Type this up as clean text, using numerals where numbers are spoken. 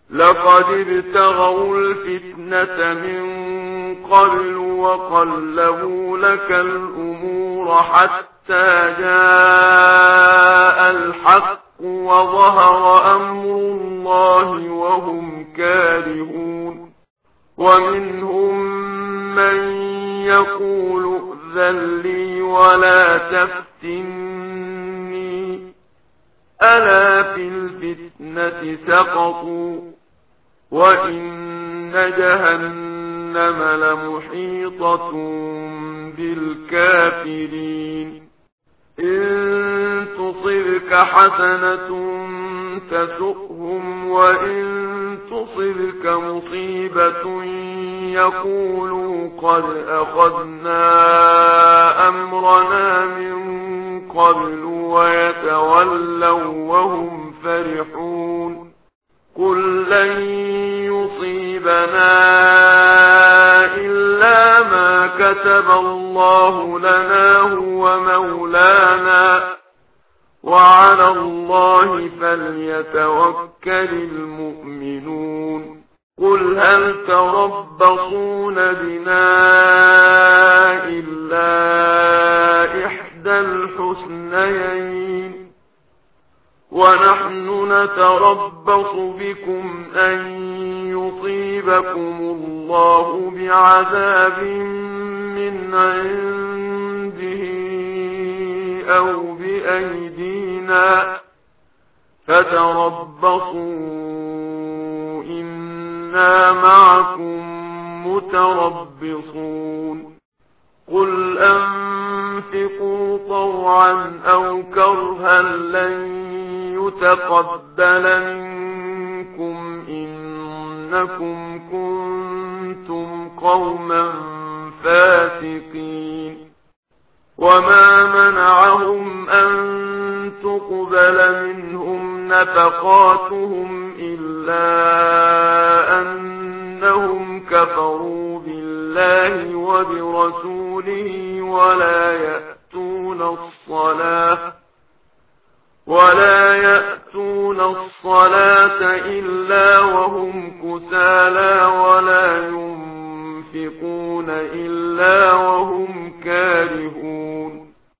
لقد ابتغوا الفتنة من قبل وقلبوا لك الأمور حتى جاء الحق وظهر أمر الله وهم كارهون. ومنهم من يقول ائذن لي ولا تفتني ألا في الفتنة سقطوا وإن جهنم لمحيطة بالكافرين. إن تصبك حسنة تسؤهم وإن تصبك مصيبة يقولوا قد أخذنا أمرنا من قبل ويتولوا وهم فرحون. قل لن يصيبنا إلا ما كتب الله لنا هو مولانا وعلى الله فليتوكل المؤمنون. قل هل تربصون بنا إلا إحدى الحسنيين ونحن نتربص بكم أن يصيبكم الله بعذاب من عنده أو بأيدينا فتربصوا إنا معكم متربصون. قل أنفقوا طوعا أو كرها لن يتقبل منكم إنكم كنتم قوما فاسقين. وما منعهم أن تقبل منهم نفقاتهم إلا أنهم كفروا بالله وبرسوله ولا يأتون الصلاة إلا وهم كسالى ولا ينفقون إلا وهم كارهون.